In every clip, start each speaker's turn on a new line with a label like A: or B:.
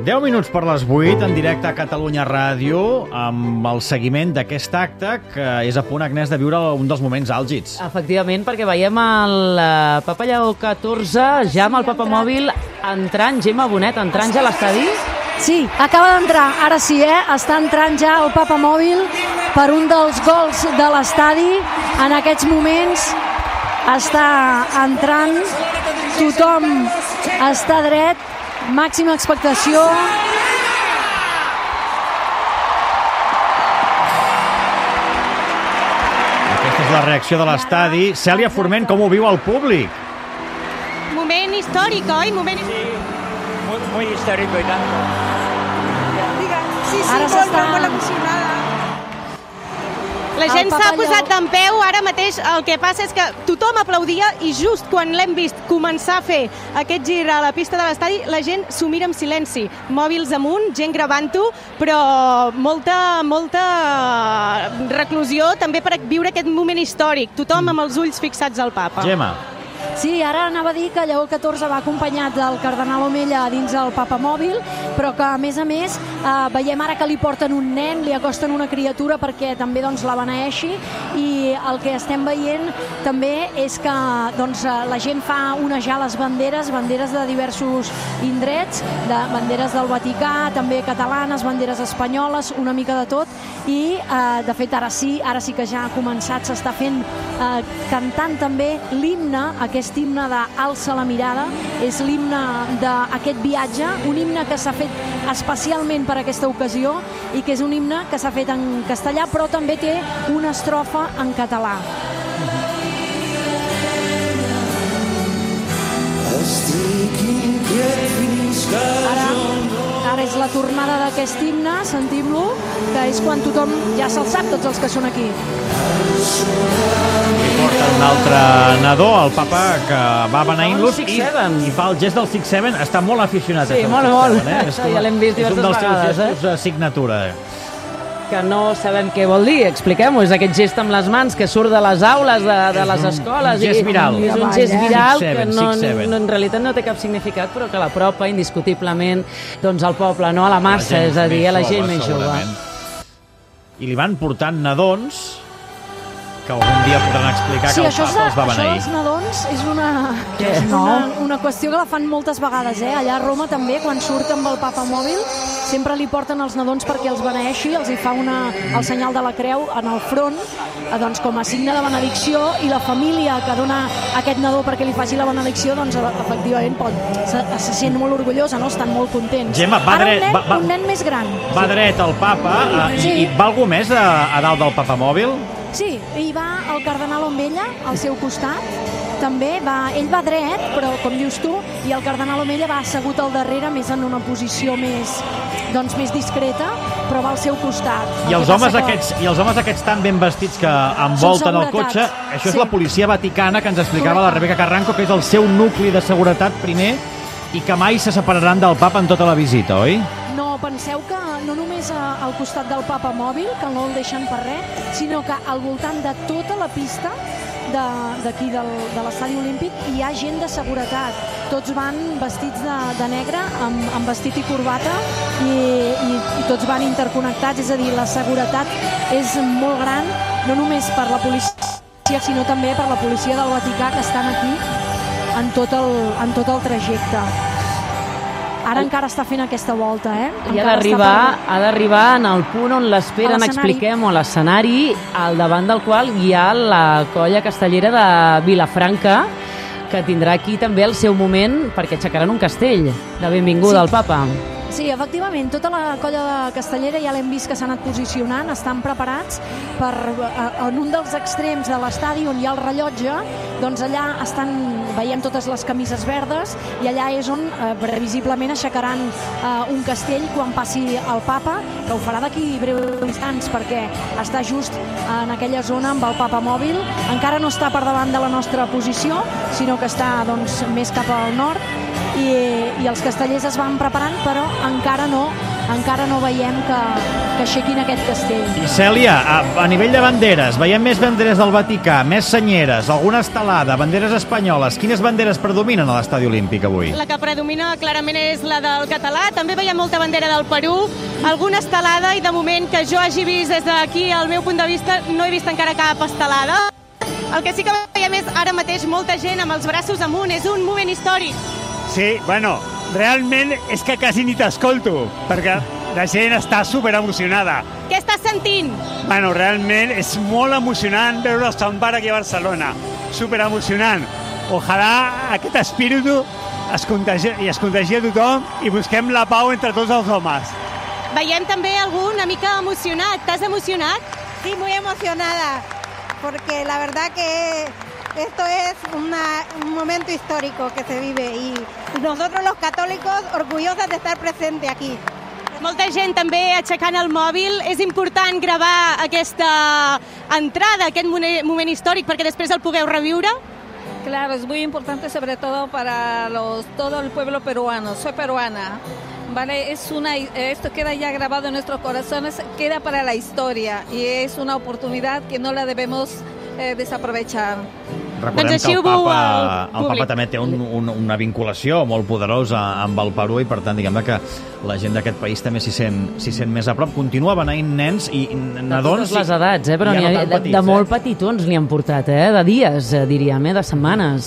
A: 10 minuts per les 8, en directe a Catalunya Ràdio, amb el seguiment d'aquest acte, que és a punt, Agnès, de viure un dels moments àlgids.
B: Efectivament, perquè veiem el Papa Lleó XIV, ja amb el papamòbil entrant, Gemma Bonet, entrant ja a l'estadi.
C: Sí, acaba d'entrar, ara sí, està entrant ja el papamòbil per un dels gols de l'estadi. En aquests moments està entrant, tothom està dret, màxima expectació.
A: Aquesta és la reacció de l'estadi. Cèlia Forment, com ho viu el públic?
D: Moment històric, oi? Moment...
E: Muy histórico y tanto.
D: Sí,
C: Ara s'està...
D: molt emocionada. La gent s'ha posat d'empeu, ara mateix el que passa és que tothom aplaudia i just quan l'hem vist començar a fer aquest gir a la pista de l'estadi, la gent s'ho mira en silenci. Mòbils amunt, gent gravant-ho, però molta reclusió també per viure aquest moment històric. Tothom amb els ulls fixats al papa.
A: Gemma.
C: Sí, ara anava a dir que Lleó XIV va acompanyat del cardenal Omella dins el papamòbil, però que a més veiem ara que li porten un nen, li acosten una criatura perquè també la beneeixi, i el que estem veient també és que la gent fa onejar les banderes de diversos indrets, de banderes del Vaticà, també catalanes, banderes espanyoles, una mica de tot, i de fet ara sí que ja ha començat, s'està fent cantant també l'himne, aquest himne d'Alça la mirada, és l'himne d'aquest viatge, un himne que s'ha fet especialment per aquesta ocasió i que és un himne que s'ha fet en castellà, però també té una estrofa en català. Ara és la tornada d'aquest himne, sentim-lo, que és quan tothom ja se'l sap, tots els que són aquí.
A: Li porta un altre nadó, el papa, que va beneint-los i fa el gest del 6-7. Està molt aficionat.
B: Sí, molt. Ja l'hem vist diverses vegades.
A: És un dels seus gestos signatura.
B: Que no sabem què vol dir, expliquem-ho, és aquest gest amb les mans que surt de les aules, de les escoles.
A: És un gest viral.
B: És un gest viral que
A: en
B: realitat no té cap significat, però que l'apropa indiscutiblement al poble, no a la massa, és a dir, a la gent més jove.
A: I li van portant nadons que algun dia podran explicar que el papa els va beneir.
C: Això dels nadons és una qüestió que la fan moltes vegades, allà a Roma també, quan surt amb el papamòbil, sempre li porten els nadons perquè els beneeixi, els hi fa el senyal de la creu en el front, com a signe de benedicció, i la família que dona aquest nadó perquè li faci la benedicció, efectivament se sent molt orgullosa, estan molt contents.
A: Gemma, va dret,
C: un nen més gran.
A: Va dret el papa, i va algú més a dalt del papamòbil?
C: Sí, hi va el cardenal Omella al seu costat, també ell va dret, però com dius tu, i el cardenal Omella va assegut al darrere, més en una posició més discreta, però va al seu costat.
A: I els homes aquests tan ben vestits que envolten el cotxe, això és la policia vaticana, que ens explicava la Rebeca Carranco, que és el seu nucli de seguretat primer, i que mai se separaran del papa en tota la visita, oi?
C: No, penseu que no només al costat del papamòbil, que no el deixen per res, sinó que al voltant de tota la pista d'aquí de l'estadi olímpic hi ha gent de seguretat. Tots van vestits de negre, amb vestit i corbata, i tots van interconnectats, és a dir, la seguretat és molt gran, no només per la policia, sinó també per la policia del Vaticà, que estan aquí en tot el trajecte. Ara encara està fent aquesta volta,
B: I ha d'arribar en el punt on l'esperen, expliquem-ho, a l'escenari, al davant del qual hi ha la colla castellera de Vilafranca, que tindrà aquí també el seu moment, perquè aixecaran un castell de benvinguda al papa.
C: Sí, efectivament, tota la colla de Castellera ja l'hem vist que s'ha anat posicionant, estan preparats en un dels extrems de l'estadi on hi ha el rellotge, allà veiem totes les camises verdes, i allà és on previsiblement aixecaran un castell quan passi el papa, que ho farà d'aquí breus instants perquè està just en aquella zona amb el papamòbil. Encara no està per davant de la nostra posició, sinó que està més cap al nord, i els castellers es van preparant, però encara no encara no veiem que aixequin aquest castell.
A: I Cèlia, a nivell de banderes, veiem més banderes del Vaticà, més senyeres, alguna estelada, banderes espanyoles. Quines banderes predominen a l'Estadi Olímpic avui?
D: La que predomina clarament és la del català. També veiem molta bandera del Perú, alguna estelada, i de moment que jo hagi vist des d'aquí, al meu punt de vista, no he vist encara cap estelada. El que sí que veiem és ara mateix molta gent amb els braços amunt. És un moment històric.
E: Sí, bueno, realment és que quasi ni t'escolto, perquè la gent està superemocionada.
D: Què estàs sentint?
E: Bueno, realment és molt emocionant veure el Son Pare aquí a Barcelona. Superemocionant. Ojalà aquest espíritu es contagia a tothom i busquem la pau entre tots els homes.
D: Veiem també algú una mica emocionat. T'has emocionat?
F: Sí, muy emocionada, porque la verdad que esto es un momento histórico que se vive y nosotros los católicos orgullosas de estar presentes aquí.
D: Molta gent també aixecant el mòbil. És important gravar aquesta entrada, aquest moment històric, perquè després el pugueu reviure?
G: Claro, es muy importante sobre todo para todo el pueblo peruano. Soy peruana, ¿vale? Esto queda ya grabado en nuestros corazones, queda para la historia y es una oportunidad que no la debemos desaprovechar.
A: Recordem que el Papa també té una vinculació molt poderosa amb el Perú i, per tant, diguem que la gent d'aquest país també s'hi sent més a prop. Continua beneint nens i nadons.
B: De totes les edats, però de molt petitons n'hi han portat, de dies, diríem, de setmanes.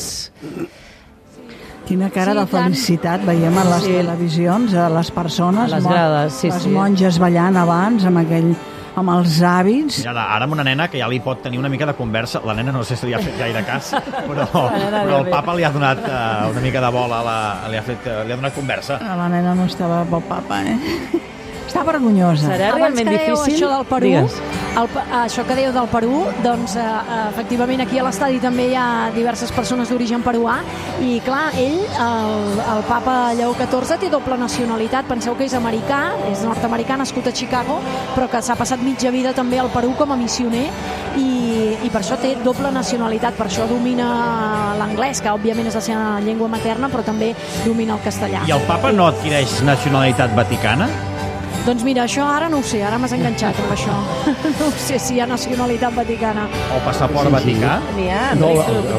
H: Quina cara de felicitat veiem a les televisions, a les persones,
B: a les grades,
H: les monges ballant abans amb els hàbits.
A: Mira, ara amb una nena que ja li pot tenir una mica de conversa. La nena no sé si li ha fet gaire cas, però el papa li ha donat una mica de bola, li ha donat conversa.
H: La nena no estava pel papa, Està vergonyosa.
B: Serà realment difícil?
C: Això del Perú, això que dèieu del Perú, doncs efectivament aquí a l'estadi també hi ha diverses persones d'origen peruà i clar, ell, el papa Lleó XIV, té doble nacionalitat. Penseu que és americà, és nord-americà, nascut a Chicago, però que s'ha passat mitja vida també al Perú com a missioner i per això té doble nacionalitat, per això domina l'anglès, que òbviament és la seva llengua materna, però també domina el castellà.
A: I el papa no adquireix nacionalitat vaticana?
C: Doncs mira, això ara no ho sé, ara m'has enganxat amb això. No sé si hi ha nacionalitat vaticana.
A: O passaport vaticà?
B: N'hi ha.
I: No,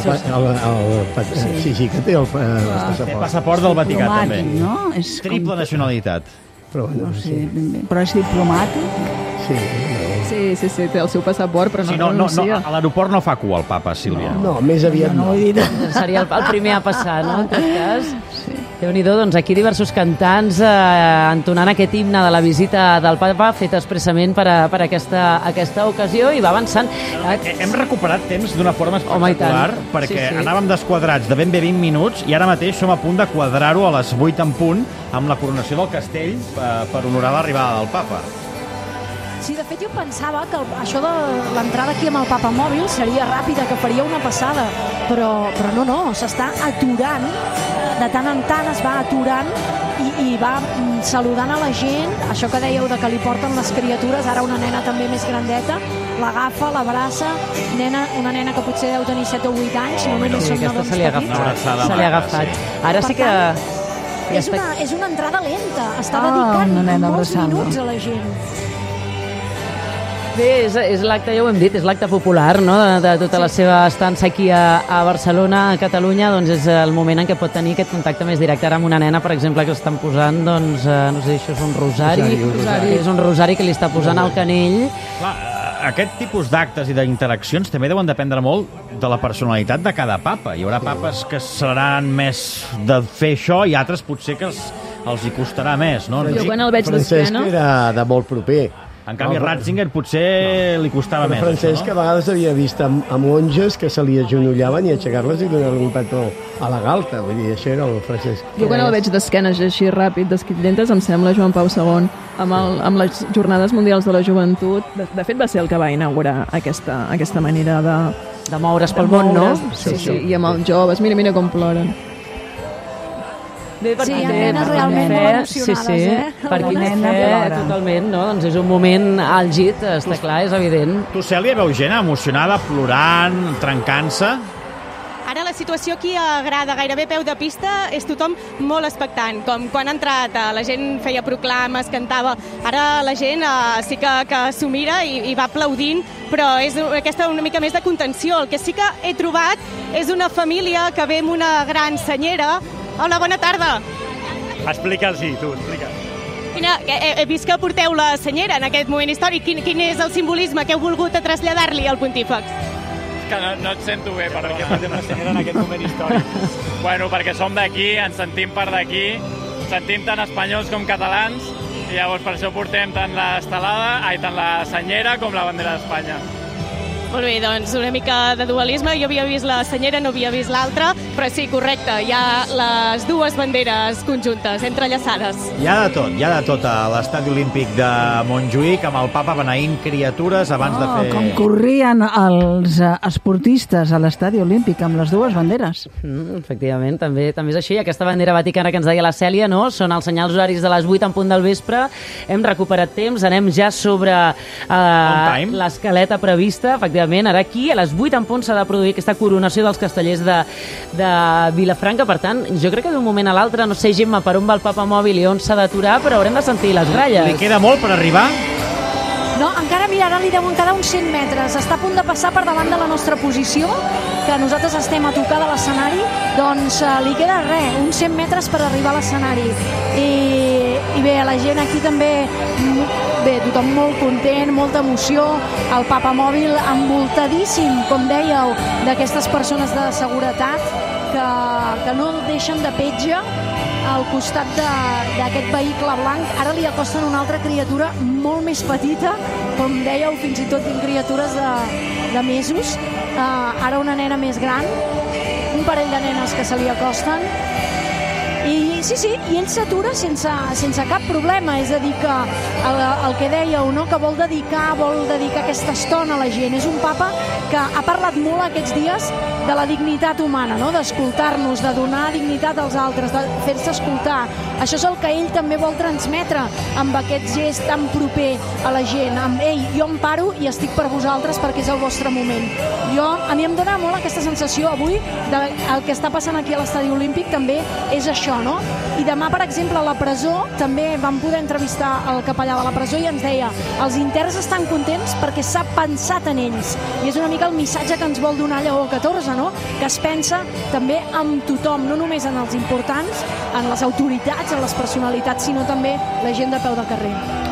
I: sí, que té el passaport.
A: Té passaport del Vaticà, també.
H: No?
A: Triple nacionalitat.
I: Però
H: no sé, però és diplomàtic?
J: Sí, té el seu passaport, però no renuncia.
A: A l'aeroport no fa cua el papa, Sílvia.
I: No, més aviat no.
B: Seria el primer a passar, no? En tot cas. Déu-n'hi-do, doncs aquí diversos cantants entonant aquest himne de la visita del papa fet expressament per aquesta ocasió i va avançant.
A: Hem recuperat temps d'una forma espectacular perquè anàvem desquadrats de ben bé 20 minuts i ara mateix som a punt de quadrar-ho a les 8 en punt amb la coronació del castell per honorar l'arribada del papa.
C: Sí, de fet jo pensava que això de l'entrada aquí amb el papa mòbil seria ràpida, que faria una passada, però no, s'està aturant, de tant en tant es va aturant i va saludant a la gent, això que dèieu de que li porten les criatures, ara una nena també més grandeta, l'agafa, l'abraça, una nena que potser deu tenir 7 o 8 anys, només són nadons petits.
B: Se li ha agafat. Ara sí que...
C: És una entrada lenta, està dedicant molts minuts a la gent.
B: Bé, és l'acte, ja ho hem dit, és l'acte popular, no?, de tota la seva estança aquí a Barcelona, a Catalunya, doncs és el moment en què pot tenir aquest contacte més directe ara amb una nena, per exemple, que estan posant, doncs, no sé, això és un rosari. És un rosari que li està posant al canell.
A: Clar, aquest tipus d'actes i d'interaccions també deuen dependre molt de la personalitat de cada papa. Hi haurà papes que seran més de fer això i altres potser que els hi costarà més, no?
J: Jo quan el veig d'esquena...
I: Francesc era de molt proper.
A: En canvi, Ratzinger potser li costava més.
I: Francesc a vegades havia vist amb monges que se li agenollaven i aixecar-les i donar-li un petó a la galta. Vull dir, això era el Francesc.
J: Jo quan el veig d'esquenes així ràpid, d'esquitlentes, em sembla Joan Pau II amb les Jornades Mundials de la Joventut. De fet, va ser el que va inaugurar aquesta manera
B: de moure's pel món, no?
J: Sí, i amb els joves. Mira com ploren.
C: Bé, hi ha nenes realment molt emocionades,
B: Per qui té fe, totalment, no? Doncs és un moment àlgid, està clar, és evident.
A: Tu, Cèlia, veus gent emocionada, plorant, trencant-se?
D: Ara la situació aquí a Grada, gairebé peu de pista, és tothom molt expectant, com quan ha entrat, la gent feia proclames, cantava, ara la gent sí que s'ho mira i va aplaudint, però és aquesta una mica més de contenció. El que sí que he trobat és una família que ve amb una gran senyera. Hola, bona tarda.
E: Explica'ls-hi, tu, explica.
D: He vist que porteu la senyera en aquest moment històric. Quin és el simbolisme que heu volgut traslladar-li al pontífex?
K: Que no et sento bé, perdona.
E: Per què portem la senyera en aquest moment històric?
K: Bueno, perquè som d'aquí, ens sentim per d'aquí, sentim tant espanyols com catalans, i llavors per això portem tant la senyera com la bandera d'Espanya.
D: Molt bé, doncs una mica de dualisme. Jo havia vist la senyera, no havia vist l'altra, però sí, correcte, hi ha les dues banderes conjuntes, entrellaçades.
A: Hi ha de tot a l'estadi olímpic de Montjuïc, amb el papa beneint criatures abans de fer...
H: Com corrien els esportistes a l'estadi olímpic amb les dues banderes.
B: Efectivament, també és així. Aquesta bandera vaticana que ens deia la Cèlia, no? Són els senyals horaris de les 8 en punt del vespre. Hem recuperat temps, anem ja sobre l'escaleta prevista. Efectivament, ara aquí, a les 8 en punt, s'ha de produir aquesta coronació dels castellers de Vilafranca. Per tant, jo crec que d'un moment a l'altre, no sé, Gemma, per on va el papa mòbil i on s'ha d'aturar, però haurem de sentir les gralles.
A: Li queda molt per arribar?
C: No, encara, mira, ara li deuen quedar uns 100 metres. Està a punt de passar per davant de la nostra posició, que nosaltres estem a tocar de l'escenari, doncs li queda res, uns 100 metres per arribar a l'escenari. I bé, la gent aquí també, bé, tothom molt content, molta emoció, el papa mòbil envoltadíssim, com dèieu, d'aquestes persones de seguretat que no el deixen de petja al costat d'aquest vehicle blanc. Ara li acosten una altra criatura molt més petita, com dèieu, fins i tot criatures de mesos. Ara una nena més gran, un parell de nenes que se li acosten. I sí, i ell s'atura sense cap problema, és a dir que el que dèieu, no? Que vol dedicar aquesta estona a la gent. És un papa que ha parlat molt aquests dies de la dignitat humana, no? D'escoltar-nos, de donar dignitat als altres, de fer-se escoltar. Això és el que ell també vol transmetre amb aquest gest tan proper a la gent, amb ei, jo em paro i estic per vosaltres perquè és el vostre moment. A mi em dona molt aquesta sensació avui el que està passant aquí a l'Estadi Olímpic també és això, no? I demà, per exemple, a la presó també vam poder entrevistar el capellà de la presó i ens deia, els interns estan contents perquè s'ha pensat en ells, i és una mica el missatge que ens vol donar Lleó XIV, no? Que es pensa també en tothom, no només en els importants, en les autoritats, en les personalitats, sinó també la gent de peu de carrer.